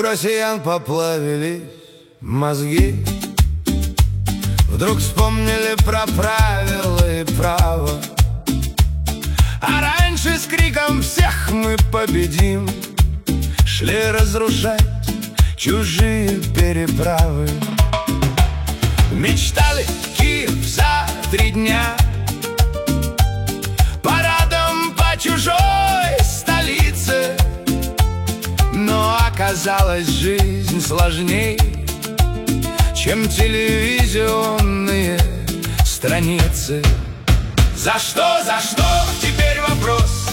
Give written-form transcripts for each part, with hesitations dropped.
У россиян поплавились мозги, вдруг вспомнили про правила и право. А раньше с криком «всех мы победим» шли разрушать чужие переправы. Мечтали Киев за 3 дня парадом по чужой столице. Но оказалась жизнь сложней, чем телевизионные страницы. За что, теперь вопрос.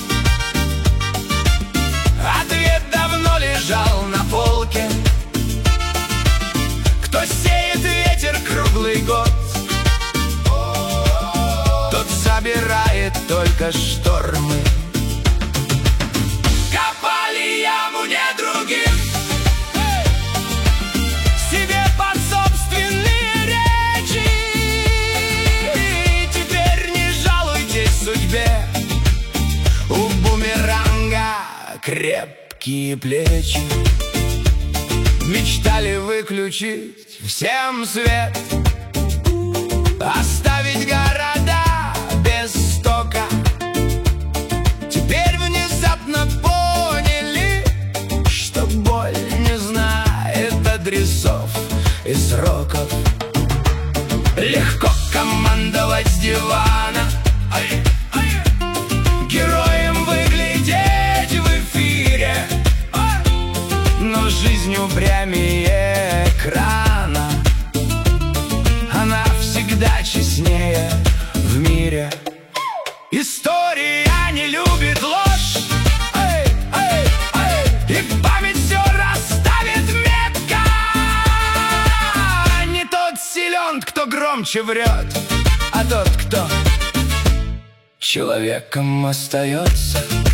Ответ давно лежал на полке. Кто сеет ветер круглый год, тот собирает только штормы. Копали яму не другим, себе под собственные речи. Теперь не жалуйтесь судьбе, у бумеранга крепкие плечи. Мечтали выключить всем свет, оставить города без тока. Теперь внезапно поняли, что боль не знает адресов и сроков. Легко командовать с дивана, героем выглядеть в эфире, но жизнь упрямее экрана. Она всегда честнее в мире. История не любит ложь, и память все расставит метко. Не тот силен, кто громче врет, а тот, кто человеком остается.